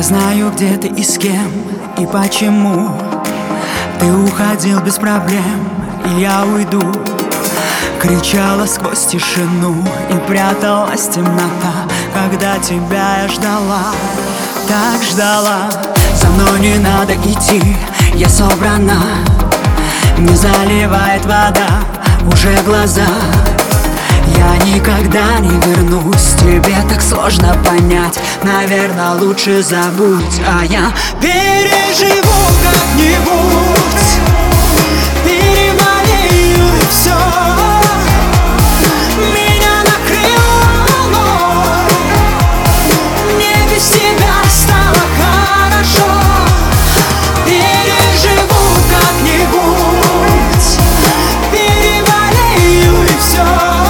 знаю, где ты и с кем, и почему ты уходил без проблем, и я уйду. Кричала сквозь тишину, и пряталась темнота, когда тебя я ждала, так ждала. За мной не надо идти, я собрана, не заливает вода уже глаза. Я никогда не вернусь, тебе так сложно понять. Наверное, лучше забудь, а я переживу как-нибудь, переболею и все. Меня накрыло волной, мне без тебя стало хорошо. Переживу как-нибудь, переболею и все.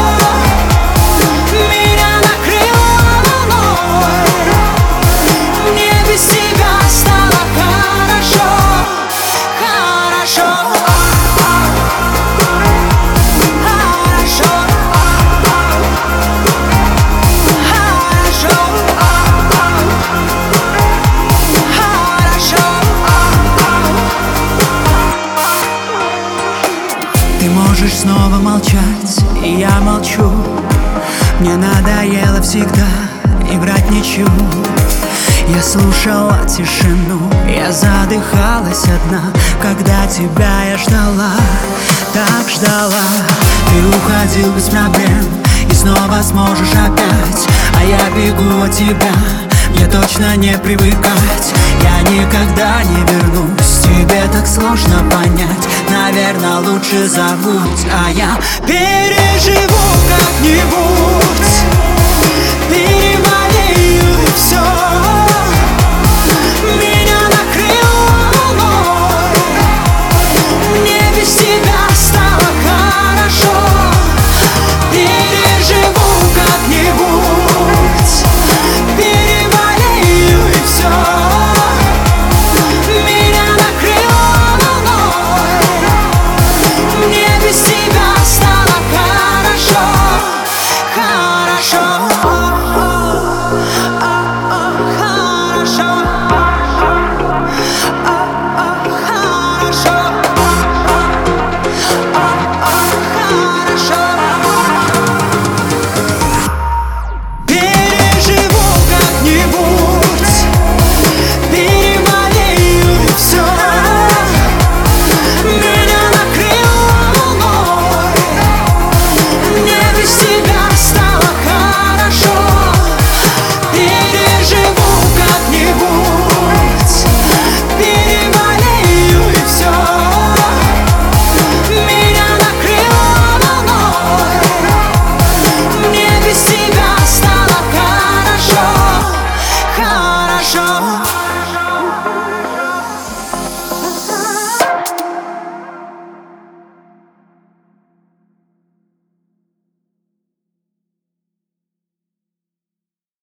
Ты можешь снова молчать, и я молчу. Мне надоело всегда играть ничью. Я слушала тишину, я задыхалась одна, когда тебя я ждала, так ждала. Ты уходил без проблем, и снова сможешь опять, а я бегу от тебя, мне точно не привыкать. Я никогда не вернусь, тебе так сложно понять. Наверное, лучше забудь, а я переживу как-нибудь, переболею и все.